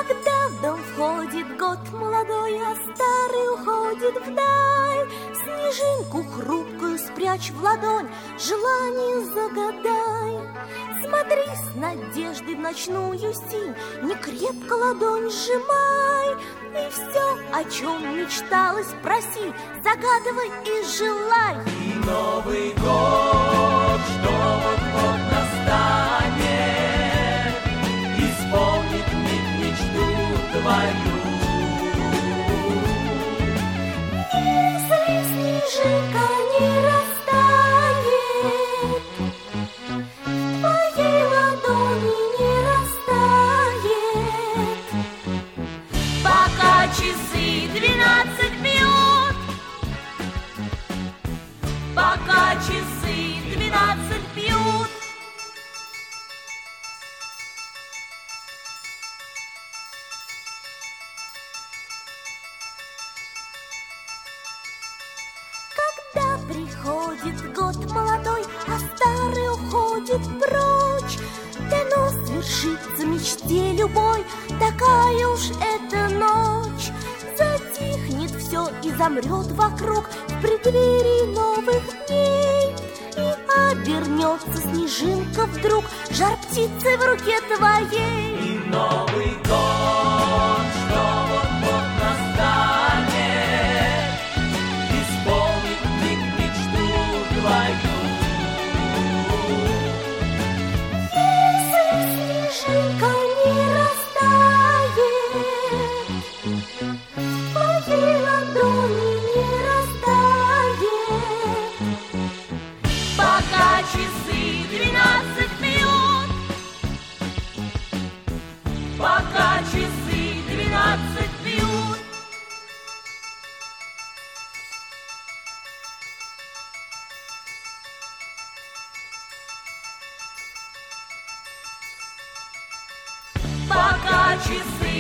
Когда в дом входит год молодой, а старый уходит вдаль, снежинку хрупкую спрячь в ладонь, желание загадай. Смотри с надеждой в ночную синь, не крепко ладонь сжимай, и все, о чем мечталось, проси, загадывай и желай. И Новый год, что вот настанет, исполнит мечту твою. Если снежинка не растает, в твоей ладони не растает, Пока часы 12 бьют, пока часы 12 бьют. когда приходит год молодой, а старый уходит прочь, дано свершится мечте любой, такая уж эта ночь. Затихнет все и замрет вокруг в преддверии новых дней, и обернется снежинка вдруг жар птицы в руке твоей. И Новый год, что вот настанет, исполнит мечту твою. Если снежинка не растает, в твоей ладони не растает, Пока часы 12 бьют, пока часы 12 бьют. Пока часы